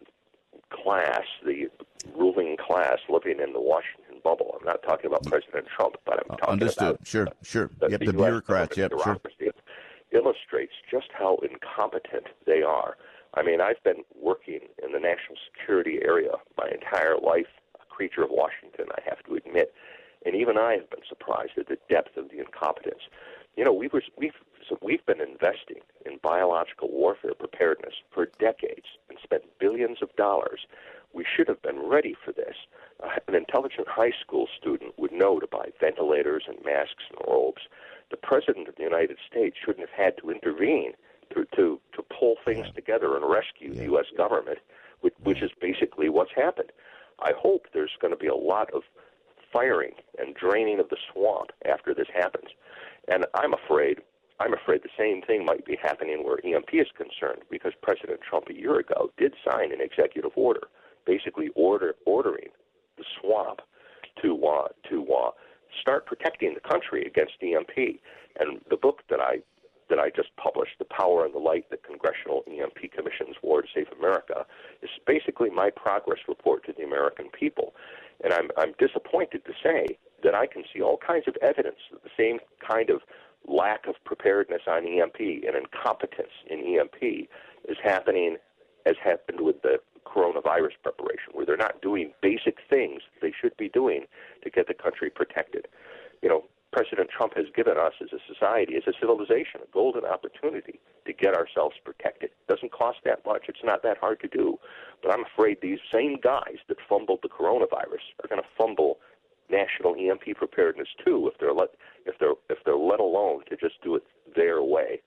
class, the ruling class living in the Washington bubble. I'm not talking about President Trump, but I'm talking Understood. about Sure, sure. the, yep, the, the bureaucrats. Yep, sure. Illustrates just how incompetent they are. I mean, I've been working in the national security area my entire life, a creature of Washington, I have to admit, and even I have been surprised at the depth of the incompetence. You know, we were, we've so we've been investing in biological warfare preparedness for decades and spent billions of dollars We should have been ready for this. Uh, an intelligent high school student would know to buy ventilators and masks and robes. The President of the United States shouldn't have had to intervene to to, to pull things yeah. together and rescue yeah. the U S government, which, yeah. which is basically what's happened. I hope there's going to be a lot of firing and draining of the swamp after this happens. And I'm afraid, I'm afraid the same thing might be happening where E M P is concerned, because President Trump a year ago did sign an executive order, basically order ordering the swamp to uh, to uh, start protecting the country against E M P. And the book that I that I just published, The Power and the Light, the Congressional E M P Commission's War to Save America, is basically my progress report to the American people. And I'm I'm disappointed to say that I can see all kinds of evidence that the same kind of lack of preparedness on E M P and incompetence in E M P is happening as happened with the coronavirus preparation, where they're not doing basic things they should be doing to get the country protected. You know, President Trump has given us as a society, as a civilization, a golden opportunity to get ourselves protected. It doesn't cost that much. It's not that hard to do. But I'm afraid these same guys that fumbled the coronavirus are going to fumble national E M P preparedness too, if they're let if they're if they're let alone to just do it their way.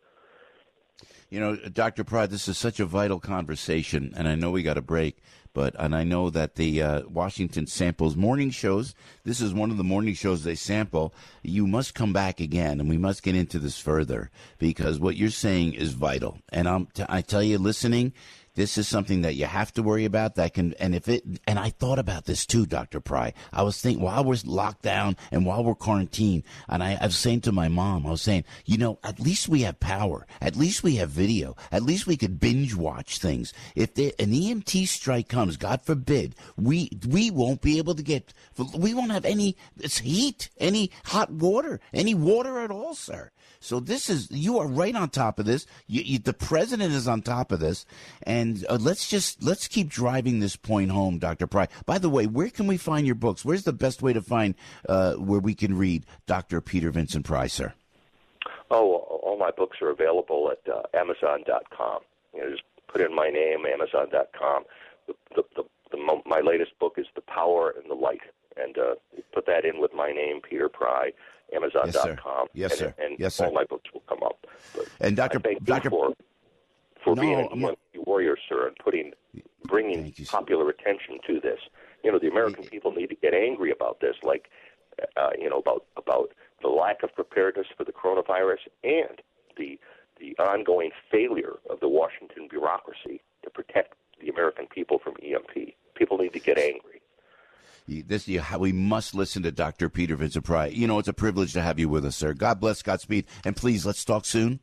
You know, Doctor Pry, this is such a vital conversation, and I know we got a break, but and I know that the uh, Washington samples morning shows. This is one of the morning shows they sample. You must come back again, and we must get into this further, because what you're saying is vital. And I'm t- I tell you, listening, this is something that you have to worry about. That can, and if it, and I thought about this too, Doctor Pry. I was thinking while we're locked down and while we're quarantined, and I, I was saying to my mom, I was saying, you know, at least we have power. At least we have video. At least we could binge watch things. If there, an E M T strike comes, God forbid, we we won't be able to get, we won't have any heat, any hot water, any water at all, sir. So this is, you are right on top of this. You, you, the president is on top of this. And uh, let's just, let's keep driving this point home, Doctor Pry. By the way, where can we find your books? Where's the best way to find uh, where we can read Doctor Peter Vincent Pry, sir? Oh, all my books are available at uh, Amazon dot com. You know, just put in my name, Amazon dot com. The, the, the, the, my latest book is The Power and the Light. And uh, put that in with my name, Peter Pry, Amazon dot com. Yes, and, sir. And yes, all sir. my books will come up. But and Doctor I thank Doctor you for, for no, being an I'm E M P warrior, sir, and putting, bringing you, popular attention to this. You know, the American people need to get angry about this, like, uh, you know, about about the lack of preparedness for the coronavirus and the the ongoing failure of the Washington bureaucracy to protect the American people from E M P. People need to get angry. This, you, we must listen to Doctor Peter Vincent Pry. You know, it's a privilege to have you with us, sir. God bless, Godspeed, and please, let's talk soon.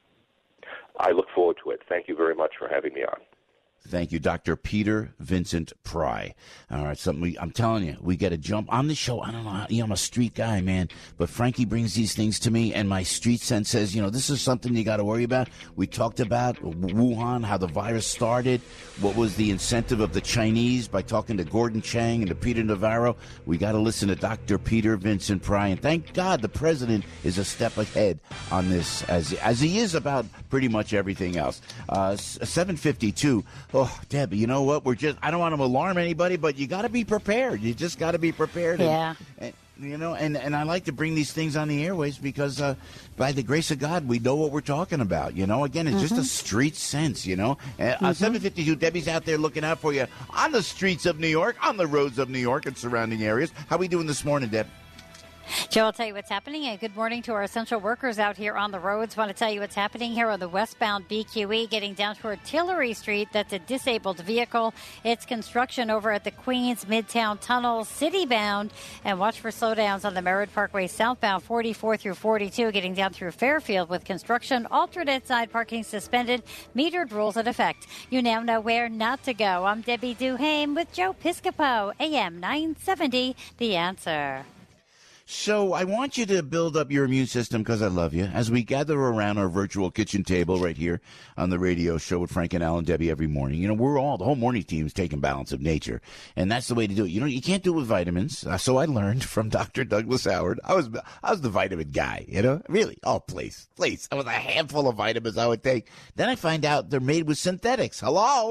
I look forward to it. Thank you very much for having me on. Thank you, Doctor Peter Vincent Pry. All right, something we, I'm telling you, we got to jump on the show. I don't know, how, you know, I'm a street guy, man, but Frankie brings these things to me, and my street sense says, you know, this is something you got to worry about. We talked about Wuhan, how the virus started, what was the incentive of the Chinese by talking to Gordon Chang and to Peter Navarro. We got to listen to Doctor Peter Vincent Pry, and thank God the president is a step ahead on this, as as he is about pretty much everything else. Uh, seven fifty-two. Oh, Debbie, you know what? We're just, I don't want to alarm anybody, but you got to be prepared. You just got to be prepared. Yeah. And, and, you know, and, and I like to bring these things on the airways because uh, by the grace of God, we know what we're talking about. You know, again, it's mm-hmm. just a street sense, you know. Uh, mm-hmm. uh, seven fifty-two, Debbie's out there looking out for you on the streets of New York, on the roads of New York and surrounding areas. How we doing this morning, Deb? Joe, I'll tell you what's happening. And good morning to our essential workers out here on the roads. Want to tell you what's happening here on the westbound B Q E, getting down toward Tillery Street. That's a disabled vehicle. It's construction over at the Queens Midtown Tunnel, city-bound. And watch for slowdowns on the Merritt Parkway southbound, forty-four through forty-two, getting down through Fairfield with construction. Alternate side parking suspended. Metered rules in effect. You now know where not to go. I'm Debbie Duhame with Joe Piscopo, A M nine seventy, The Answer. So I want you to build up your immune system because I love you as we gather around our virtual kitchen table right here on the radio show with Frank and Al and Debbie every morning. You know, we're all, the whole morning team is taking Balance of Nature, and that's the way to do it. You know, you can't do it with vitamins. Uh, so I learned from Doctor Douglas Howard. I was I was the vitamin guy, you know, really. Oh, please, please. I was a handful of vitamins I would take. Then I find out they're made with synthetics. Hello?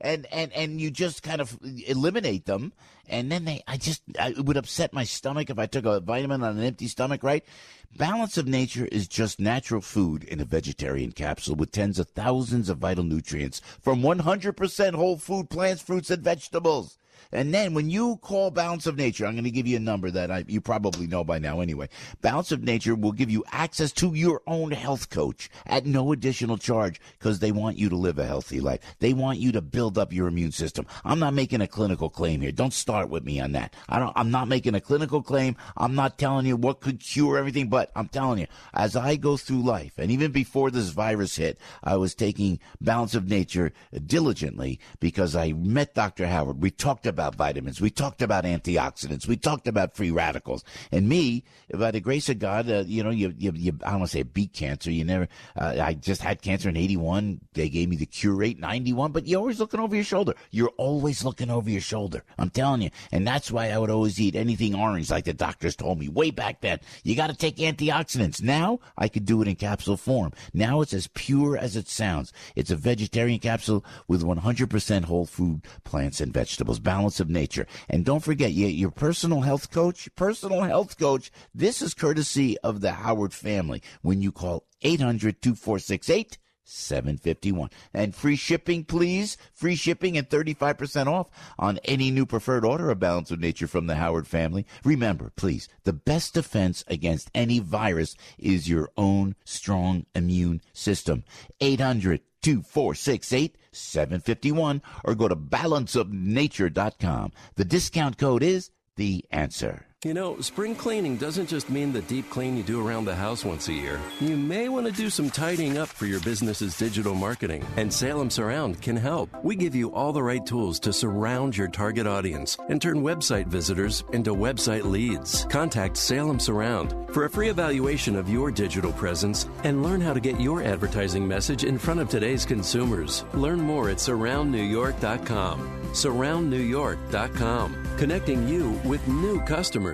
and, and, and you just kind of eliminate them. And then they, I just, I, it would upset my stomach if I took a vitamin on an empty stomach, right? Balance of Nature is just natural food in a vegetarian capsule with tens of thousands of vital nutrients from one hundred percent whole food plants, fruits, and vegetables. And then when you call Balance of Nature, I'm going to give you a number that I, you probably know by now anyway. Balance of Nature will give you access to your own health coach at no additional charge because they want you to live a healthy life. They want you to build up your immune system. I'm not making a clinical claim here. Don't start with me on that. I don't, I'm not making a clinical claim. I'm not telling you what could cure everything, but I'm telling you, as I go through life, and even before this virus hit, I was taking Balance of Nature diligently because I met Doctor Howard. We talked about about vitamins. We talked about antioxidants. We talked about free radicals. And me, by the grace of God, uh, you know, you, you, you, I don't want to say beat cancer. You never, uh, I just had cancer in eighty-one. They gave me the cure rate, ninety-one, but you're always looking over your shoulder. You're always looking over your shoulder. I'm telling you. And that's why I would always eat anything orange like the doctors told me way back then. You got to take antioxidants. Now I could do it in capsule form. Now it's as pure as it sounds. It's a vegetarian capsule with one hundred percent whole food plants and vegetables. Balance of Nature. And don't forget, your, your personal health coach, personal health coach, this is courtesy of the Howard family when you call eight hundred, two four six eight, seven five one. And free shipping, please. Free shipping and thirty-five percent off on any new preferred order of Balance of Nature from the Howard family. Remember, please, the best defense against any virus is your own strong immune system. eight hundred, two four six eight, seven five one or go to balance of nature dot com. The discount code is The Answer. You know, spring cleaning doesn't just mean the deep clean you do around the house once a year. You may want to do some tidying up for your business's digital marketing, and Salem Surround can help. We give you all the right tools to surround your target audience and turn website visitors into website leads. Contact Salem Surround for a free evaluation of your digital presence and learn how to get your advertising message in front of today's consumers. Learn more at surround new york dot com. surround new york dot com, connecting you with new customers.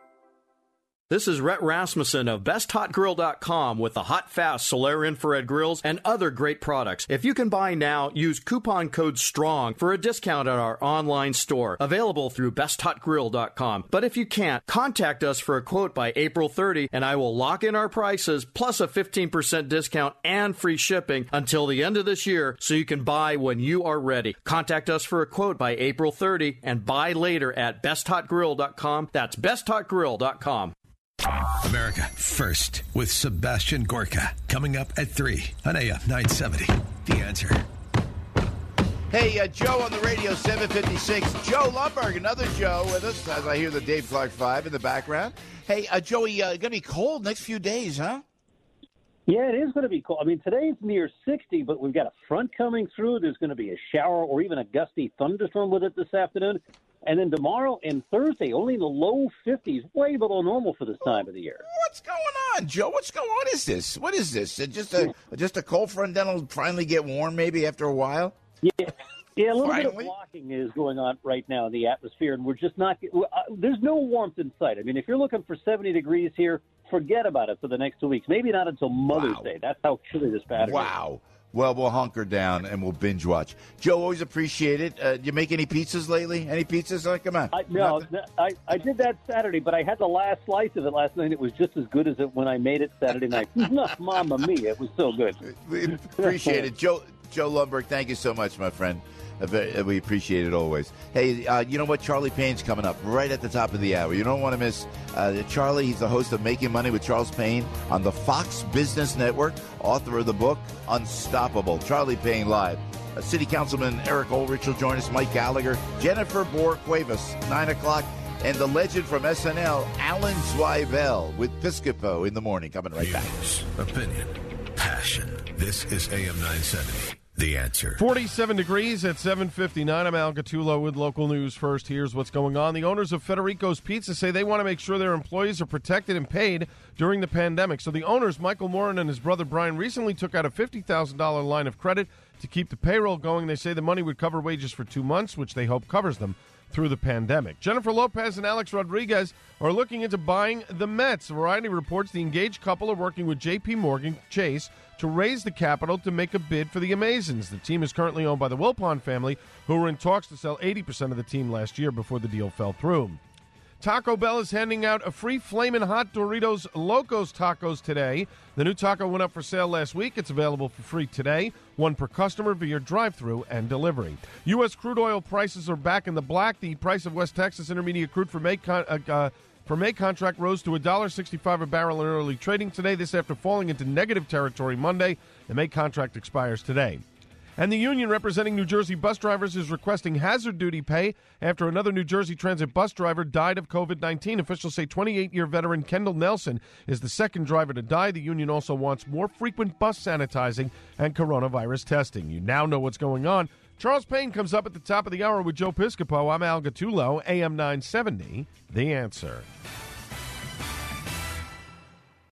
This is Rhett Rasmussen of best hot grill dot com with the hot, fast Solaire infrared grills and other great products. If you can buy now, use coupon code STRONG for a discount at our online store, available through best hot grill dot com. But if you can't, contact us for a quote by April thirtieth, and I will lock in our prices plus a fifteen percent discount and free shipping until the end of this year so you can buy when you are ready. Contact us for a quote by April thirtieth and buy later at best hot grill dot com. That's best hot grill dot com. America First with Sebastian Gorka coming up at three on A M nine seventy. The Answer. Hey, uh, Joe on the radio, seven fifty-six. Joe Lumberg, another Joe with us, as I hear the Dave Clark five in the background. Hey, uh, Joey, uh, going to be cold next few days, huh? Yeah, it is going to be cold. I mean, today's near sixty, but we've got a front coming through. There's going to be a shower or even a gusty thunderstorm with it this afternoon. And then tomorrow and Thursday, only in the low fifties, way below normal for this time of the year. What's going on, Joe? What's going on? What is this? What is this? Just a just a cold front that'll finally get warm maybe after a while? Yeah, yeah, a little finally? bit of blocking is going on right now in the atmosphere, and we're just not uh, – there's no warmth in sight. I mean, if you're looking for seventy degrees here, forget about it for the next two weeks. Maybe not until Mother's wow. Day. That's how chilly this pattern is. Wow. Well, we'll hunker down and we'll binge watch. Joe, always appreciate it. Uh, you make any pizzas lately? Any pizzas? Oh, come on. I, no, I, I did that Saturday, but I had the last slice of it last night. It was just as good as it when I made it Saturday night. Mamma mia, it was so good. We appreciate it. Joe Joe Lumberg, thank you so much, my friend. We appreciate it always. Hey, uh, you know what? Charlie Payne's coming up right at the top of the hour. You don't want to miss uh, Charlie. He's the host of Making Money with Charles Payne on the Fox Business Network, author of the book Unstoppable. Charlie Payne live. Uh, City Councilman Eric Ulrich will join us, Mike Gallagher, Jennifer Bohr-Cuevas, nine o'clock, and the legend from S N L, Alan Zweibel with Piscopo in the morning. Coming right back. News, opinion, passion. This is A M nine seventy. The Answer. forty-seven degrees at seven fifty-nine. I'm Al Gattulo with local news first. Here's what's going on. The owners of Federico's Pizza say they want to make sure their employees are protected and paid during the pandemic. So the owners, Michael Morin and his brother Brian, recently took out a fifty thousand dollars line of credit to keep the payroll going. They say the money would cover wages for two months, which they hope covers them. through the pandemic. Jennifer Lopez and Alex Rodriguez are looking into buying the Mets. Variety reports the engaged couple are working with J P. Morgan Chase to raise the capital to make a bid for the Amazons. The team is currently owned by the Wilpon family, who were in talks to sell eighty percent of the team last year before the deal fell through. Taco Bell is handing out a free Flamin' Hot Doritos Locos Tacos today. The new taco went up for sale last week. It's available for free today, one per customer via drive-thru and delivery. U S crude oil prices are back in the black. The price of West Texas Intermediate crude for May, con- uh, uh, for May contract rose to one dollar sixty-five a barrel in early trading today. This after falling into negative territory Monday. The May contract expires today. And the union representing New Jersey bus drivers is requesting hazard duty pay after another New Jersey Transit bus driver died of covid nineteen. Officials say twenty-eight-year veteran Kendall Nelson is the second driver to die. The union also wants more frequent bus sanitizing and coronavirus testing. You now know what's going on. Charles Payne comes up at the top of the hour with Joe Piscopo. I'm Al Gattulo, A M nine seventy, The Answer.